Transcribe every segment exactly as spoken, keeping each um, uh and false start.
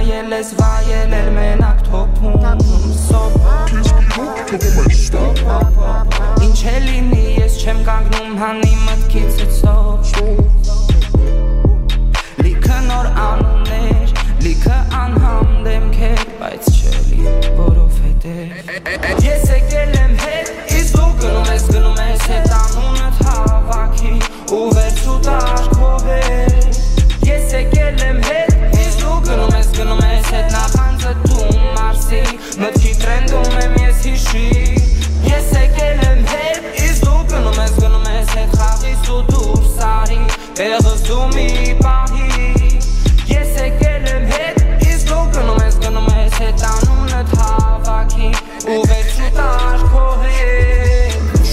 նայել ես վայելել մենակ թոփում Ինչ է լինի ես չեմ կանգնում հանի մտքից էցով Լիքը նոր անուններ, լիքը անհամ դեմքեր Բայց չելի որովհետև Ես եկել եմ հետ, իսկ դու գնում ես գնում ես հետ անունդ հավաքի ու վերջու տար քո հետ Ես եկել եմ հետ, իսկ դու գնում ես գնում ես հետ նախանձը դու մարսի Մտքի տրենդում եմ ես հիշի Ես եկել եմ հետ, իսկ դու գնում ես գնում ես հետ խաղից ու դուրս արի Տեղս դու մի պահի Ես եկել եմ հետ, իսկ դու գնում ես գնում ես հետ անունդ հավաքի ու վերջու տար քո հետ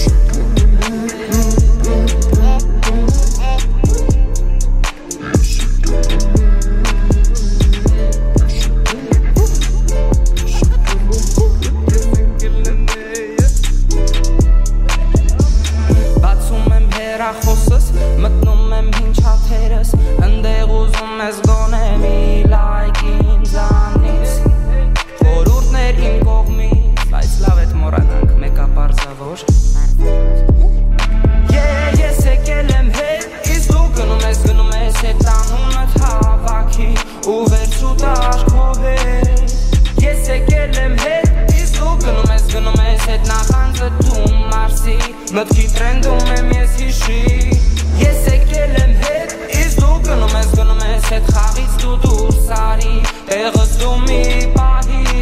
Խոսս մտնում եմ հինչ հաթերս ընդեղ ուզում ես գոնե մի լայք ինձանից խորուրդներ իմ կողմից բայց լավ էդ մոռանանք մեկա պարզավոր Ես եկել եմ հետ իսկ դու գնում ես գնում ես հետ անունդ հավաքի ու վերջու տար քո հետ Ես եկել եմ հետ իսկ դու գնում ես գնում ես հետ նախանձը դու մարսի մտքի տրենդում եմ ես հիշի Ես եկել եմ հետ, իսկ դու գնում ես գնում ես հետ խաղից դու դուրս արի Տեղս դու մի պահի